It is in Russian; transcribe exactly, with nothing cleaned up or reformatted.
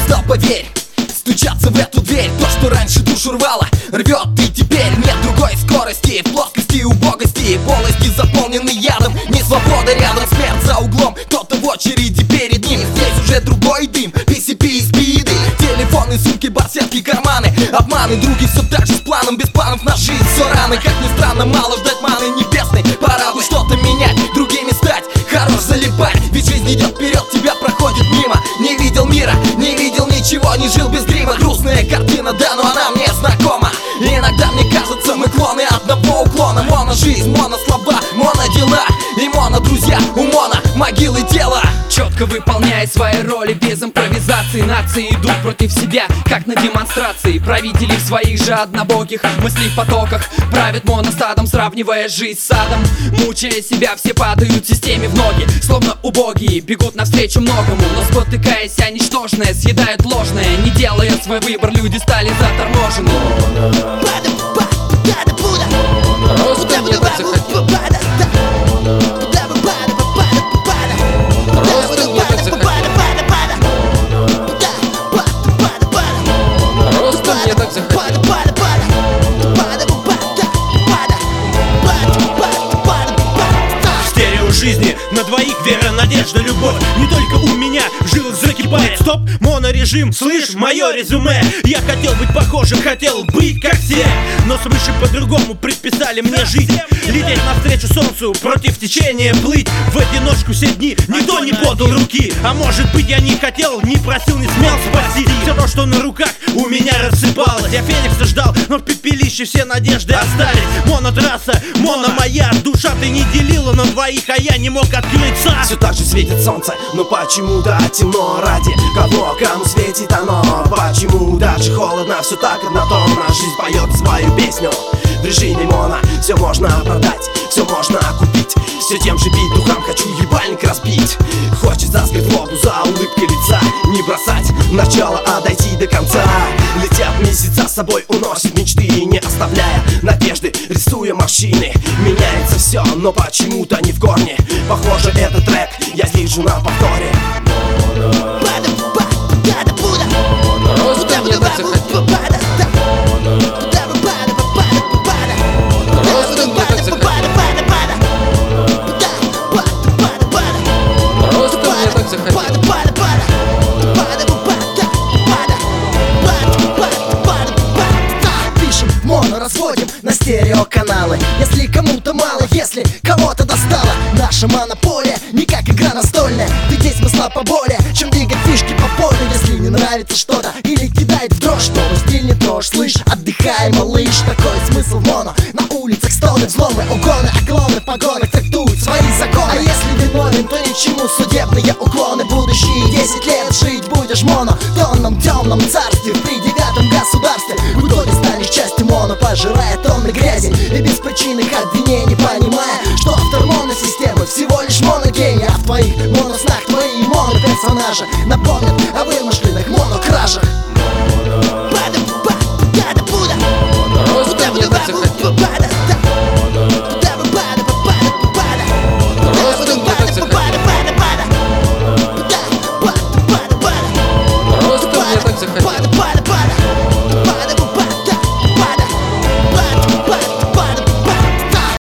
стал, поверь, стучаться в эту дверь. То, что раньше душу рвало, рвет и теперь. Нет другой скорости, в плоскости убогости, полости заполнены ядом, не свобода рядом. Смерть за углом, кто-то в очереди перед ним. Здесь уже другой дым, пи си пи и спиды, телефоны, сумки, барсетки, карманы, обманы, други все так же с планом, без планов на жизнь все рано. Как ни странно, мало ждать маны небесной, пора бы что-то менять, другими стать, хорош залипать. Ведь жизнь идет вперед, тебя проходит мимо. Не видел мира, не видел ничего, не жил без грима. Грустная картина, да, но она мне знакома. И иногда мне кажется, мы клоны одного уклона. Моно жизнь, моно слова, моно дела и моно друзья, у моно могилы тела. Четко выполняя свои роли без импровизации, нации идут против себя, как на демонстрации. Правители в своих же однобоких мыслей потоках правят моностадом, сравнивая жизнь с садом. Мучая себя, все падают системе в ноги, словно убогие, бегут навстречу многому, но спотыкаясь о ничтожное, съедают ложное. Не делая свой выбор, люди стали заторможены. Просто мне так захотелось. Просто мне так захотелось. Просто мне так захотелось. Стерео жизни на двоих, вера, надежда, любовь. Не только у меня в жилах закипает. Стоп, монорежим, слышь, мое резюме. Я хотел быть похожим, хотел быть как все, но свыше по-другому предписали мне жить. Лететь навстречу солнцу, против течения плыть. В одиночку все дни никто не подал руки. А может быть я не хотел, не просил, не смел спасти. Все то, что на руках у меня рассыпалось. Я Феникса ждал, но в пепелище все надежды остались. Монотрасса, моно моя душа, ты не делила на двоих, а я не мог открыться. Все так же светит солнце, но почему-то темно. Ради кого, кому светит оно? Почему даже холодно, все так однотонно. Жизнь поет свою песню в режиме моно. Все можно продать, все можно купить. Все тем же бит-духам хочу ебальник разбить. Хочется скрыть воду за улыбкой лица, не бросать начало, а дойти до конца. Летят месяца, с собой уносят мечты, не оставляя надежды, рисуя морщины. Меняется все, но почему-то не в корне. Похоже, этот трек я слышу на повторе. Просто мне так захотелось. Просто мне так захотелось. Просто мне так захотелось. Пишем моно, разводим на стереоканалы. Если кому-то мало, если кого-то достало. Наша монополия не как игра настольная. Ведь здесь смысла поболее, чем двигать фишки по полю. Если не нравится что-то или кидает в дрожь, то стиль не трожь, слышь, отдыхай, малыш. Такой смысл в моно. На улицах стоны, взломы, угоны, оклоны, погоны трактуют свои законы. А если виновен, то ничему судебные уклоны. Будущие десять лет жить будешь моно в тонном темном царстве, в тридевятом государстве. В итоге станешь частью моно, пожирая тонны грязи и беспричинных обвинений, понимая, что автор моносистемы всего лишь моногений. А в твоих моноснах твои моно-персонажи напомнят о вымышленных